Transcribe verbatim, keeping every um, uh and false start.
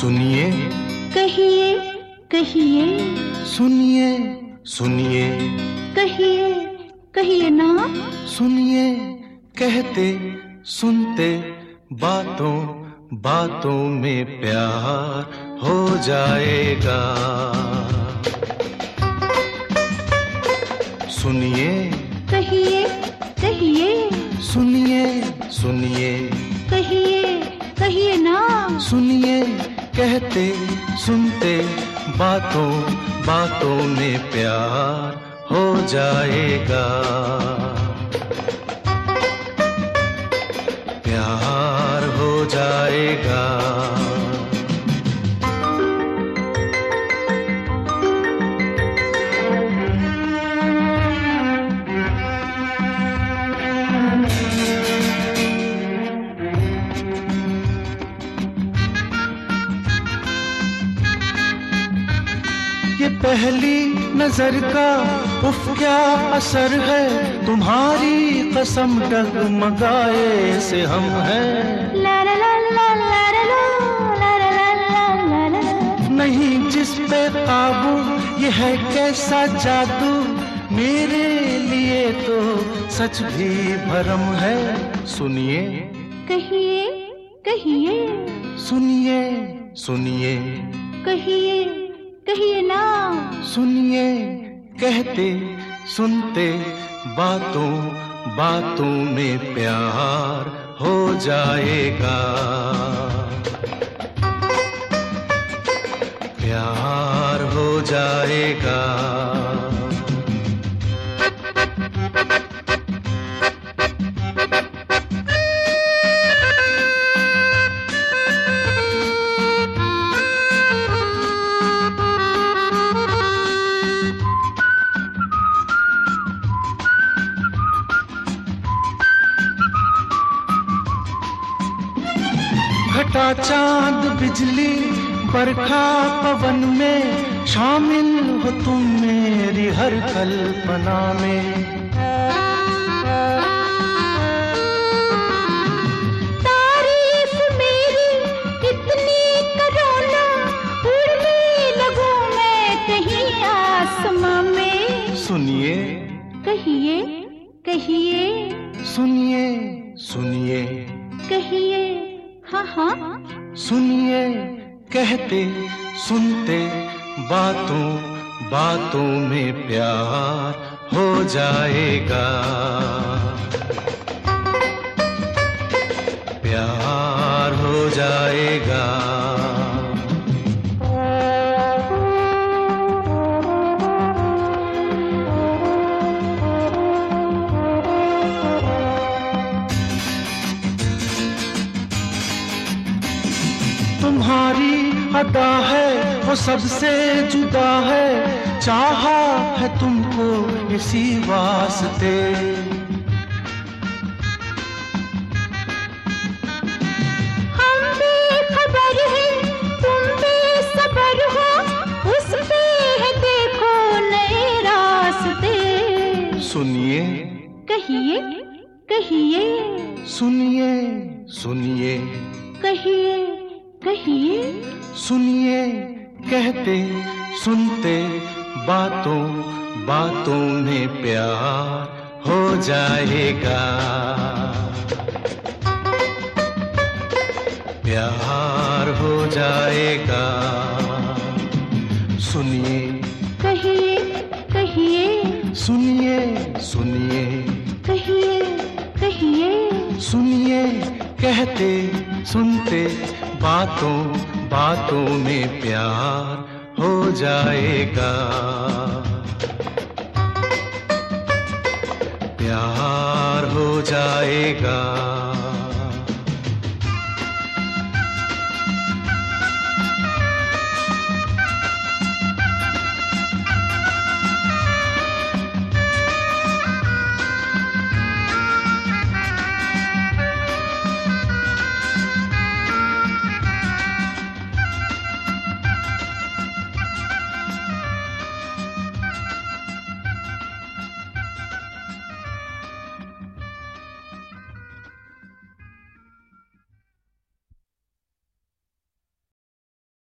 सुनिए कहिए कहिए सुनिए सुनिए कहिए कहिए ना सुनिए कहते सुनते बातों बातों में प्यार हो जाएगा। सुनिए कहिए कहिए सुनिए सुनिए कहिए कहिए ना सुनिए कहते सुनते बातों बातों में प्यार हो जाएगा। प्यार हो जाएगा। ये पहली नजर का उफ क्या असर है, तुम्हारी कसम डगमगाए से हम हैं। ला ला ला ला ला ला ला ला ला ला ला। नहीं जिस पे काबू ये है कैसा जादू, मेरे लिए तो सच भी भरम है। सुनिए कहिए कहिए सुनिए सुनिए कहिए कहिए ना सुनिए कहते सुनते बातों बातों में प्यार हो जाएगा। प्यार हो जाएगा। घटा चांद बिजली बरखा पवन में, शामिल हो तुम मेरी हर कल्पना में। तारीफ मेरी कितनी करो ना, उड़ने लगूं मैं कहीं आसमां में। सुनिए कहिए कहिए सुनिए सुनिए कहिए हाँ हाँ सुनिए कहते सुनते बातों बातों में प्यार हो जाएगा। प्यार हो जाएगा। तुम्हारी अदा है वो सबसे जुदा है, चाहा है तुमको इसी वास्ते। हम बेखबर हैं तुम बेसबर हो, उस पे है देखो नए रास्ते। सुनिए कहिए कहिए सुनिए सुनिए कहिए कहिए सुनिए कहते सुनते बातों बातों में प्यार हो जाएगा। प्यार हो जाएगा। सुनिए कहिए कहिए सुनिए सुनिए कहिए कहिए सुनिए कहते सुनते बातों बातों में प्यार हो जाएगा। प्यार हो जाएगा।